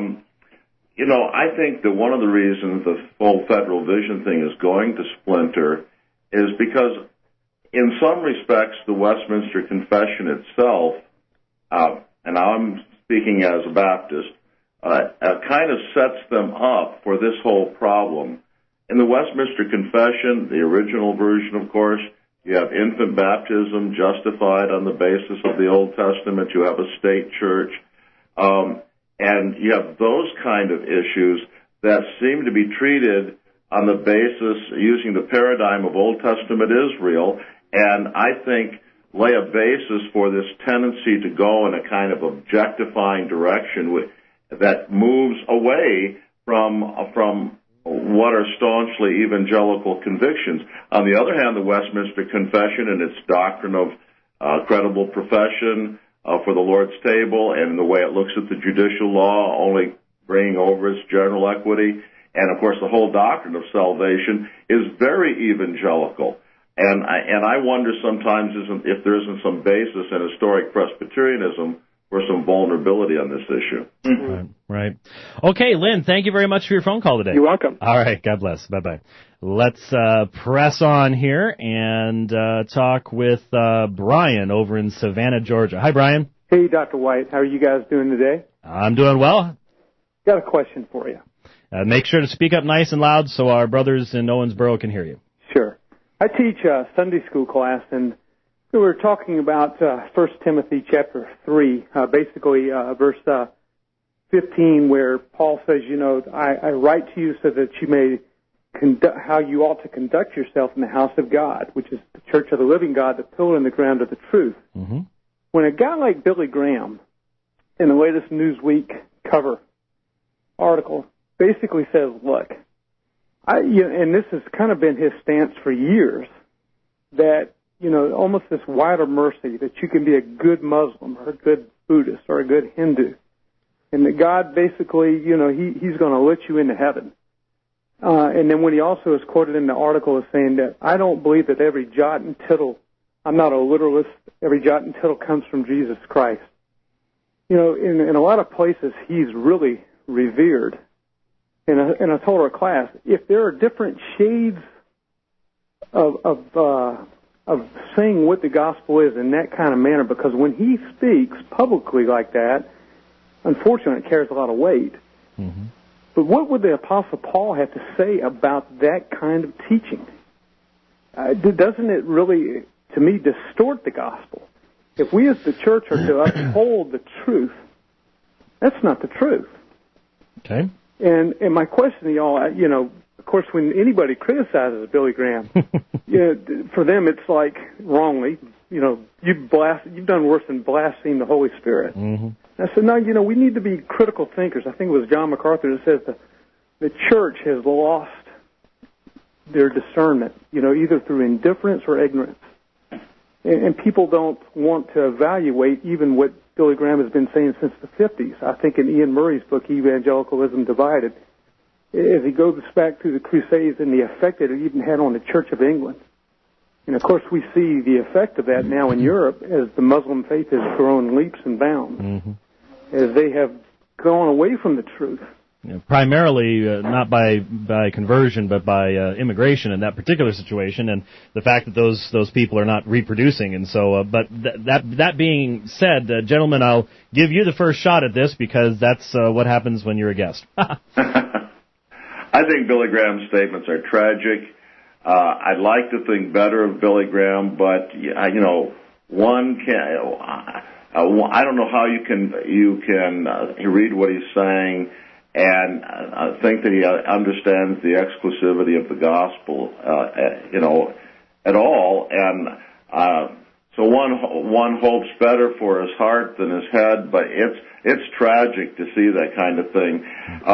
I think that one of the reasons the whole Federal Vision thing is going to splinter is because in some respects, the Westminster Confession itself, and I'm speaking as a Baptist, kind of sets them up for this whole problem. In the Westminster Confession, the original version, of course, you have infant baptism justified on the basis of the Old Testament. You have a state church. And you have those kind of issues that seem to be treated on the basis, using the paradigm of Old Testament Israel, and I think lay a basis for this tendency to go in a kind of objectifying direction that moves away from what are staunchly evangelical convictions. On the other hand, the Westminster Confession and its doctrine of credible profession for the Lord's table and the way it looks at the judicial law, only bringing over its general equity, and of course the whole doctrine of salvation is very evangelical. And I wonder sometimes if there isn't some basis in historic Presbyterianism some vulnerability on this issue. Right. Okay, Lynn, thank you very much for your phone call today. You're welcome. All right, God bless. Bye-bye. Let's press on here and talk with Brian over in Savannah, Georgia. Hi, Brian. Hey, Dr. White. How are you guys doing today? I'm doing well. Got a question for you. Make sure to speak up nice and loud so our brothers in Owensboro can hear you. Sure. I teach a Sunday school class, and we were talking about 1 Timothy chapter 3, basically verse 15, where Paul says, I write to you so that you may how you ought to conduct yourself in the house of God, which is the church of the living God, the pillar and the ground of the truth. Mm-hmm. When a guy like Billy Graham, in the latest Newsweek cover article, basically says, look, and this has kind of been his stance for years, that, almost this wider mercy, that you can be a good Muslim or a good Buddhist or a good Hindu, and that God basically, he's going to let you into heaven. And then when he also is quoted in the article as saying that I don't believe that every jot and tittle, I'm not a literalist, every jot and tittle comes from Jesus Christ. In a lot of places he's really revered. And I told our class, if there are different shades of saying what the gospel is in that kind of manner, because when he speaks publicly like that, unfortunately it carries a lot of weight. Mm-hmm. But what would the Apostle Paul have to say about that kind of teaching? Doesn't it really, to me, distort the gospel? If we as the church are to uphold the truth, that's not the truth. Okay. And my question to y'all, of course, when anybody criticizes Billy Graham, for them it's like wrongly, you've done worse than blaspheme the Holy Spirit. Mm-hmm. I said, no, we need to be critical thinkers. I think it was John MacArthur that says the church has lost their discernment, either through indifference or ignorance. And people don't want to evaluate even what Billy Graham has been saying since the 50s. I think in Ian Murray's book, Evangelicalism Divided, as he goes back through the Crusades and the effect that it even had on the Church of England. And, of course, we see the effect of that now in Europe as the Muslim faith has grown leaps and bounds, as they have gone away from the truth. Primarily not by conversion, but by immigration in that particular situation, and the fact that those people are not reproducing. And so, but that being said, gentlemen, I'll give you the first shot at this because that's what happens when you're a guest. I think Billy Graham's statements are tragic. I'd like to think better of Billy Graham, but one can. I don't know how you can read what he's saying and think that he understands the exclusivity of the gospel, at all. And so one hopes better for his heart than his head, but it's tragic to see that kind of thing.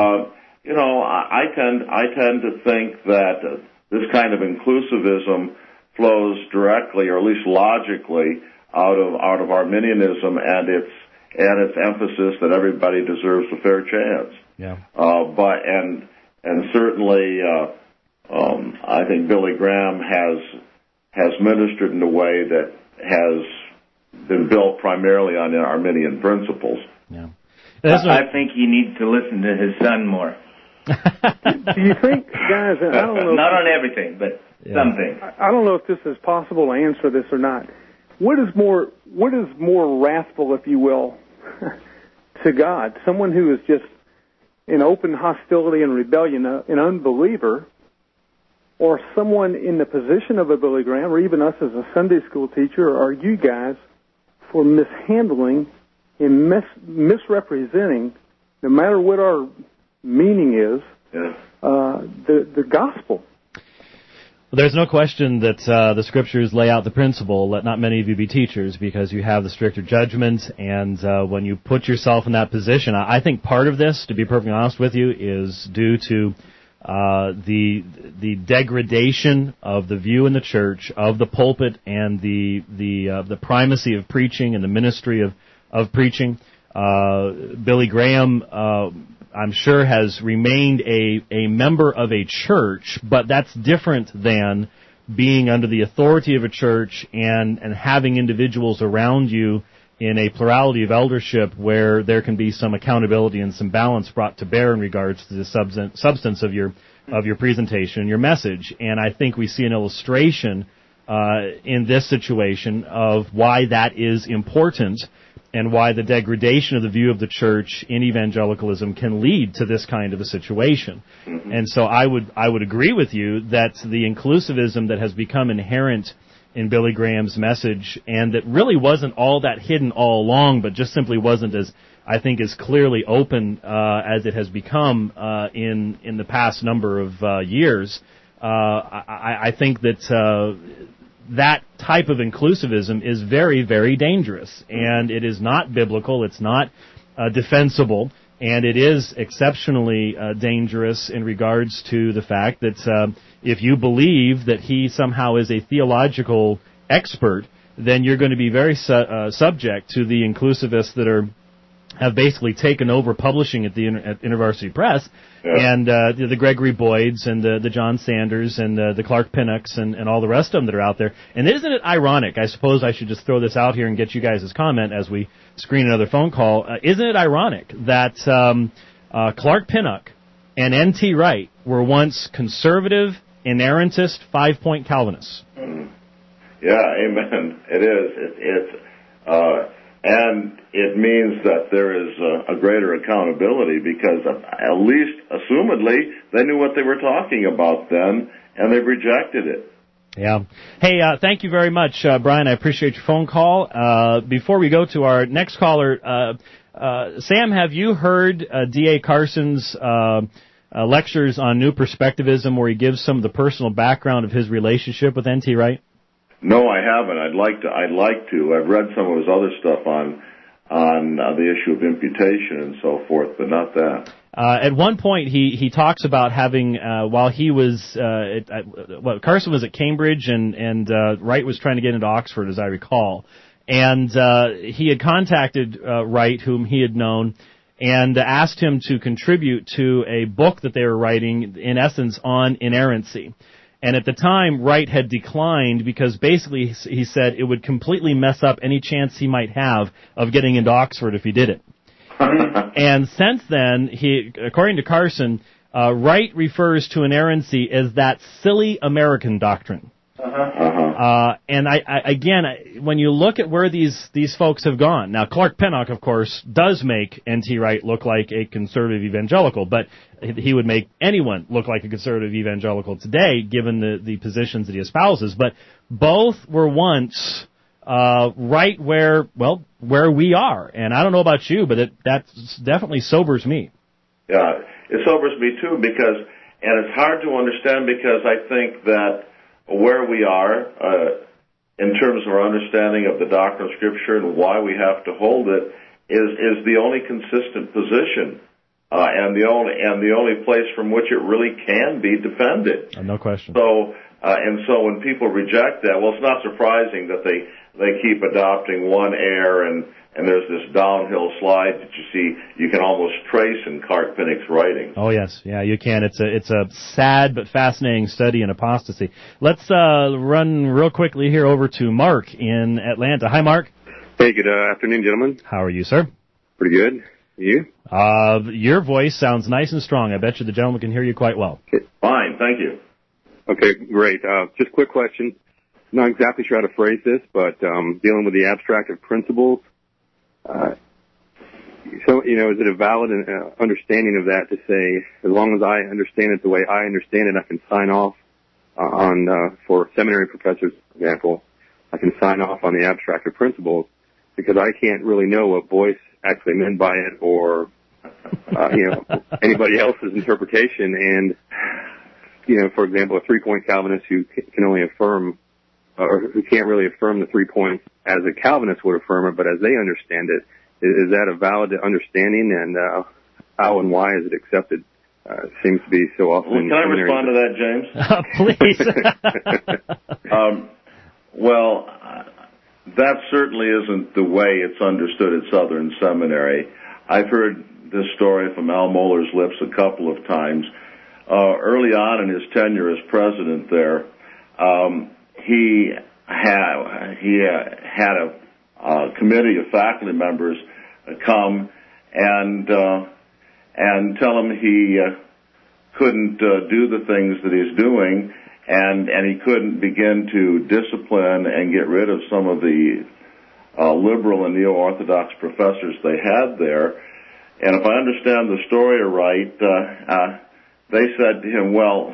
I tend to think that this kind of inclusivism flows directly, or at least logically, out of Arminianism and its emphasis that everybody deserves a fair chance. Yeah. But certainly, I think Billy Graham has ministered in a way that has been built primarily on Arminian principles. Yeah. I think he needs to listen to his son more. Do you think, guys, I don't know. Not on everything, but some things. I don't know if this is possible to answer this or not. What is more wrathful, if you will, to God? Someone who is just in open hostility and rebellion, an unbeliever, or someone in the position of a Billy Graham, or even us as a Sunday school teacher, or you guys, for mishandling and misrepresenting, no matter what our meaning is, the gospel. Well, there's no question that the Scriptures lay out the principle, let not many of you be teachers, because you have the stricter judgment, and when you put yourself in that position, I think part of this, to be perfectly honest with you, is due to the degradation of the view in the church, of the pulpit, and the primacy of preaching and the ministry of preaching. Billy Graham, I'm sure, has remained a member of a church, but that's different than being under the authority of a church and having individuals around you in a plurality of eldership where there can be some accountability and some balance brought to bear in regards to the substance of your presentation, your message. And I think we see an illustration in this situation of why that is important and why the degradation of the view of the church in evangelicalism can lead to this kind of a situation. Mm-hmm. And so I would agree with you that the inclusivism that has become inherent in Billy Graham's message, and that really wasn't all that hidden all along, but just simply wasn't as, I think, as clearly open as it has become in the past number of years. I think that that type of inclusivism is very, very dangerous, and it is not biblical, it's not defensible, and it is exceptionally dangerous in regards to the fact that if you believe that he somehow is a theological expert, then you're going to be very subject to the inclusivists that have basically taken over publishing at the InterVarsity Press, and the Gregory Boyds and the John Sanders and the Clark Pinnocks and all the rest of them that are out there. And isn't it ironic? I suppose I should just throw this out here and get you guys' comment as we screen another phone call. Isn't it ironic that Clark Pinnock and N.T. Wright were once conservative, inerrantist, 5-point Calvinists? Yeah, amen. It is. And it means that there is a greater accountability because at least, assumedly, they knew what they were talking about then, and they've rejected it. Yeah. Hey, thank you very much, Brian. I appreciate your phone call. Before we go to our next caller, Sam, have you heard D.A. Carson's lectures on New Perspectivism, where he gives some of the personal background of his relationship with N.T. Wright? No, I haven't. I'd like to. I've read some of his other stuff on the issue of imputation and so forth, but not that. At one point, he talks about having while he was Carson was at Cambridge and Wright was trying to get into Oxford, as I recall, and he had contacted Wright, whom he had known, and asked him to contribute to a book that they were writing, in essence, on inerrancy. And at the time, Wright had declined because basically he said it would completely mess up any chance he might have of getting into Oxford if he did it. And since then, according to Carson, Wright refers to inerrancy as that silly American doctrine. And again, when you look at where these folks have gone, now Clark Pinnock, of course, does make N.T. Wright look like a conservative evangelical, but he would make anyone look like a conservative evangelical today, given the positions that he espouses. But both were once right where we are, and I don't know about you, but that definitely sobers me. Yeah, it sobers me too, and it's hard to understand because I think that where we are in terms of our understanding of the doctrine of Scripture and why we have to hold it is the only consistent position and the only place from which it really can be defended. No question. So when people reject that, well, it's not surprising that they keep adopting one error and there's this downhill slide that you can almost trace in Clark Pinnock's writings. Oh yes, yeah, you can. It's a sad but fascinating study in apostasy. Let's run real quickly here over to Mark in Atlanta. Hi, Mark. Hey, good afternoon, gentlemen. How are you, sir? Pretty good. You? Your voice sounds nice and strong. I bet you the gentleman can hear you quite well. Okay. Fine, thank you. Okay, great. Just a quick question. Not exactly sure how to phrase this, but dealing with the abstractive principles. So, is it a valid understanding of that to say, as long as I understand it the way I understand it, I can sign off for seminary professors, for example, I can sign off on the abstractive principles because I can't really know what Boyce actually meant by it or, anybody else's interpretation. And, for example, a 3-point Calvinist who can only affirm or who can't really affirm the 3 points as a Calvinist would affirm it, but as they understand it, is that a valid understanding, and how and why is it accepted? Seems to be so often. Well, can I respond to that, James? Please. Well, that certainly isn't the way it's understood at Southern Seminary. I've heard this story from Al Mohler's lips a couple of times. Early on in his tenure as president there, he had committee of faculty members come and tell him he couldn't do the things that he's doing, and he couldn't begin to discipline and get rid of some of the liberal and neo-orthodox professors they had there. And if I understand the story right, they said to him, well,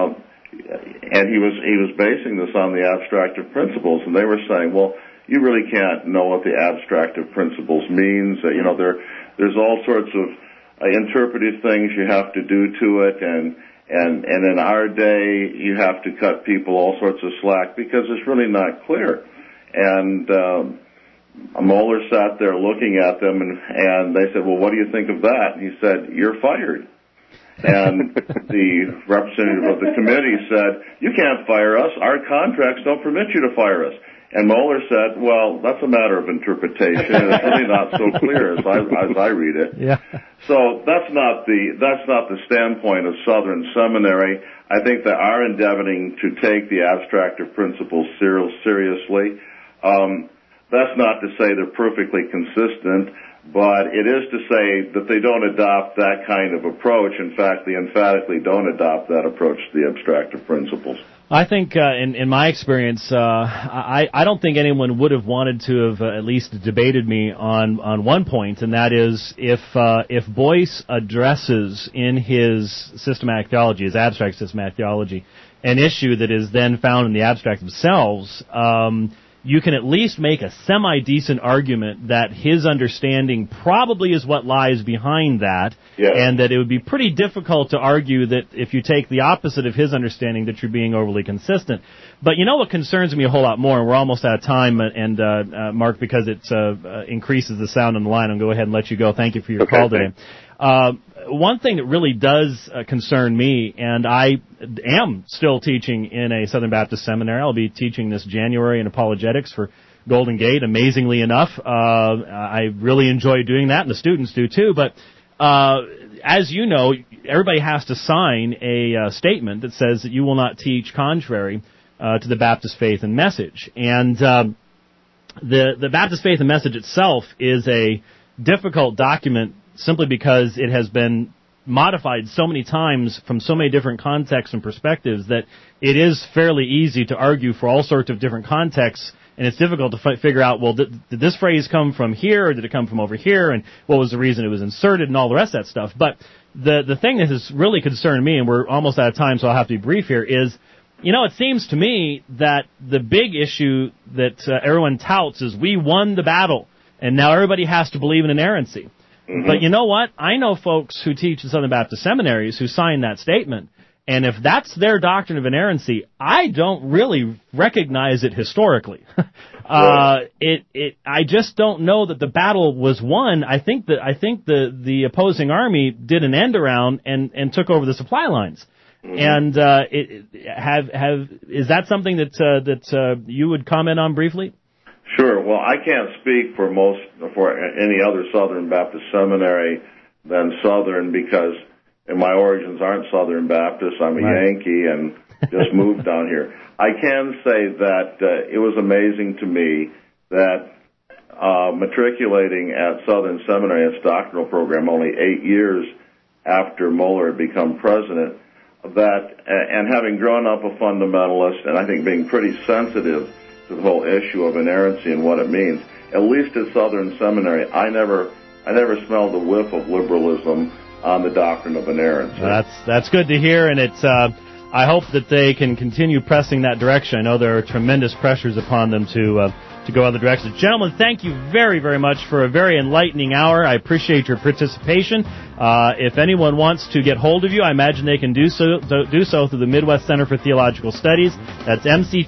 and he was basing this on the abstractive principles, and they were saying, well, you really can't know what the abstractive principles means. There's all sorts of interpretive things you have to do to it, and in our day you have to cut people all sorts of slack because it's really not clear. And Mohler sat there looking at them, and they said, well, what do you think of that? And he said, you're fired. And the representative of the committee said, you can't fire us. Our contracts don't permit you to fire us. And Mohler said, well, that's a matter of interpretation. It's really not so clear as I read it. Yeah. So that's not the standpoint of Southern Seminary. I think they are endeavoring to take the abstractive principles seriously. That's not to say they're perfectly consistent, but it is to say that they don't adopt that kind of approach. In fact, they emphatically don't adopt that approach to the abstractive principles. I think, in my experience, I don't think anyone would have wanted to have at least debated me on one point, and that is if Boyce addresses in his systematic theology, his abstract systematic theology, an issue that is then found in the abstract themselves, you can at least make a semi-decent argument that his understanding probably is what lies behind that, yes, and that it would be pretty difficult to argue that if you take the opposite of his understanding that you're being overly consistent. But you know what concerns me a whole lot more, and we're almost out of time, and Mark, because it increases the sound on the line, I'll go ahead and let you go. Thank you for your call today. One thing that really does concern me, and I am still teaching in a Southern Baptist seminary. I'll be teaching this January in apologetics for Golden Gate, amazingly enough. I really enjoy doing that, and the students do too. But as you know, everybody has to sign a statement that says that you will not teach contrary to the Baptist faith and message. And the Baptist faith and message itself is a difficult document simply because it has been modified so many times from so many different contexts and perspectives that it is fairly easy to argue for all sorts of different contexts, and it's difficult to figure out, well, did this phrase come from here, or did it come from over here, and what was the reason it was inserted, and all the rest of that stuff. But the thing that has really concerned me, and we're almost out of time, so I'll have to be brief here, is, it seems to me that the big issue that everyone touts is we won the battle, and now everybody has to believe in inerrancy. Mm-hmm. But you know what? I know folks who teach in Southern Baptist seminaries who sign that statement, and if that's their doctrine of inerrancy, I don't really recognize it historically. I just don't know that the battle was won. I think the opposing army did an end around and took over the supply lines. Mm-hmm. And is that something that you would comment on briefly? Sure. Well, I can't speak for any other Southern Baptist seminary than Southern, because my origins aren't Southern Baptist. I'm a Yankee and just moved down here. I can say that it was amazing to me that matriculating at Southern Seminary, its doctoral program, only 8 years after Mohler had become president, and having grown up a fundamentalist, and I think being pretty sensitive to the whole issue of inerrancy and what it means, at least at Southern Seminary, I never smelled a whiff of liberalism on the doctrine of inerrancy. That's good to hear, and it's I hope that they can continue pressing that direction. I know there are tremendous pressures upon them to go other directions. Gentlemen, thank you very, very much for a very enlightening hour. I appreciate your participation. If anyone wants to get hold of you, I imagine they can do so through the Midwest Center for Theological Studies. That's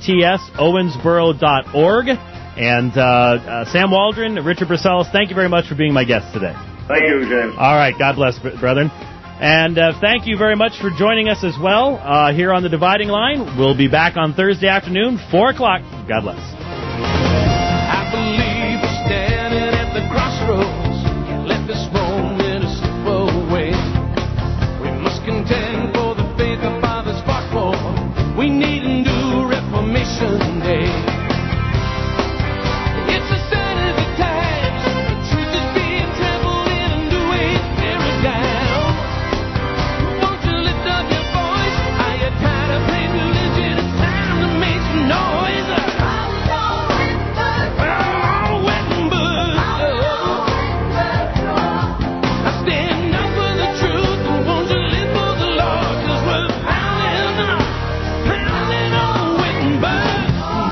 mctsowensboro.org. And Sam Waldron, Richard Bracellus, thank you very much for being my guest today. Thank you, James. All right, God bless, brethren. And thank you very much for joining us as well here on The Dividing Line. We'll be back on Thursday afternoon, 4 o'clock. God bless. I believe we're standing at the crossroads. Let this moment slip away. We must contend for the faith our fathers fought for. We need a new Reformation Day. It's a Saturday.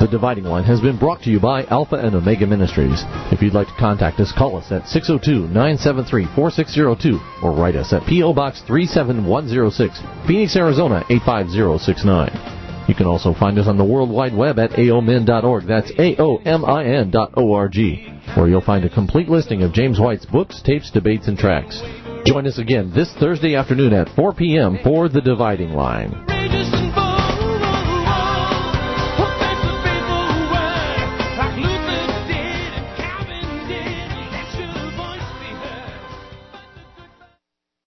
The Dividing Line has been brought to you by Alpha and Omega Ministries. If you'd like to contact us, call us at 602-973-4602 or write us at P.O. Box 37106, Phoenix, Arizona 85069. You can also find us on the World Wide Web at aomin.org. That's aomin.org, where you'll find a complete listing of James White's books, tapes, debates, and tracts. Join us again this Thursday afternoon at 4 p.m. for The Dividing Line.